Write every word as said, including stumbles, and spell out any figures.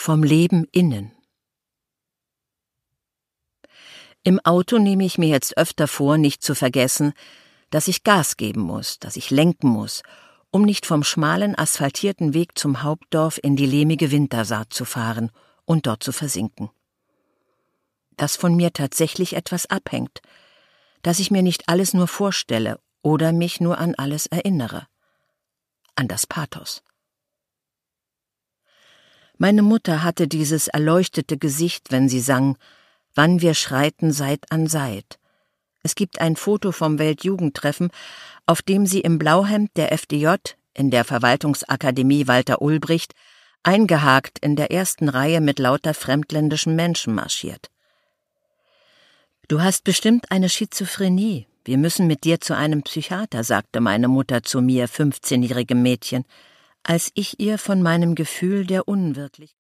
Vom Leben innen. Im Auto nehme ich mir jetzt öfter vor, nicht zu vergessen, dass ich Gas geben muss, dass ich lenken muss, um nicht vom schmalen, asphaltierten Weg zum Hauptdorf in die lehmige Wintersaat zu fahren und dort zu versinken. Dass von mir tatsächlich etwas abhängt, dass ich mir nicht alles nur vorstelle oder mich nur an alles erinnere. An das Pathos. Meine Mutter hatte dieses erleuchtete Gesicht, wenn sie sang, »Wann wir schreiten Seit an Seit«. Es gibt ein Foto vom Weltjugendtreffen, auf dem sie im Blauhemd der F D J in der Verwaltungsakademie Walter Ulbricht eingehakt in der ersten Reihe mit lauter fremdländischen Menschen marschiert. »Du hast bestimmt eine Schizophrenie. Wir müssen mit dir zu einem Psychiater«, sagte meine Mutter zu mir, fünfzehnjährigem Mädchen, als ich ihr von meinem Gefühl der Unwirklichkeit